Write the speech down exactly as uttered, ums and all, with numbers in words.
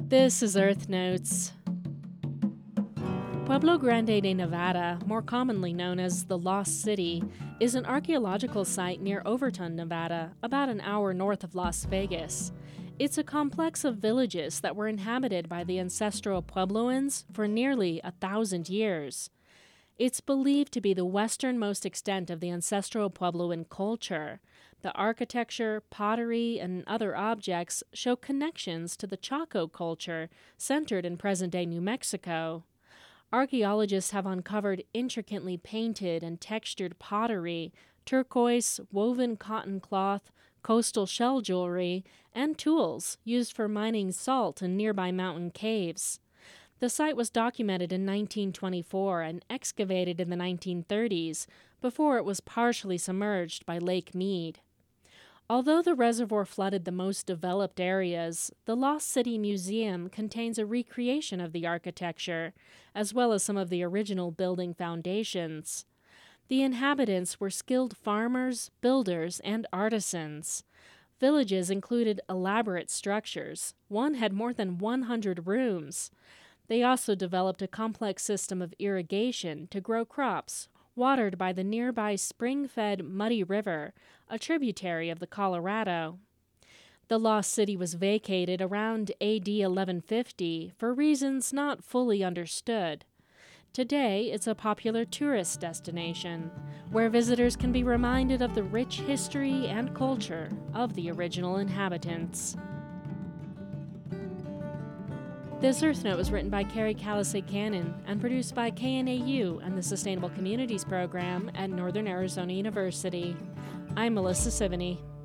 This is Earth Notes. Pueblo Grande de Nevada, more commonly known as the Lost City, is an archaeological site near Overton, Nevada, about an hour north of Las Vegas. It's a complex of villages that were inhabited by the ancestral Puebloans for nearly a thousand years. It's believed to be the westernmost extent of the ancestral Puebloan culture. The architecture, pottery, and other objects show connections to the Chaco culture centered in present-day New Mexico. Archaeologists have uncovered intricately painted and textured pottery, turquoise, woven cotton cloth, coastal shell jewelry, and tools used for mining salt in nearby mountain caves. The site was documented in nineteen twenty-four and excavated in the nineteen thirties, before it was partially submerged by Lake Mead. Although the reservoir flooded the most developed areas, the Lost City Museum contains a recreation of the architecture, as well as some of the original building foundations. The inhabitants were skilled farmers, builders, and artisans. Villages included elaborate structures. One had more than one hundred rooms. They also developed a complex system of irrigation to grow crops, watered by the nearby spring-fed Muddy River, a tributary of the Colorado. The Lost City was vacated around A D eleven fifty for reasons not fully understood. Today, it's a popular tourist destination, where visitors can be reminded of the rich history and culture of the original inhabitants. This Earth Note was written by Carrie Calisay-Cannon and produced by K N A U and the Sustainable Communities Program at Northern Arizona University. I'm Melissa Sivany.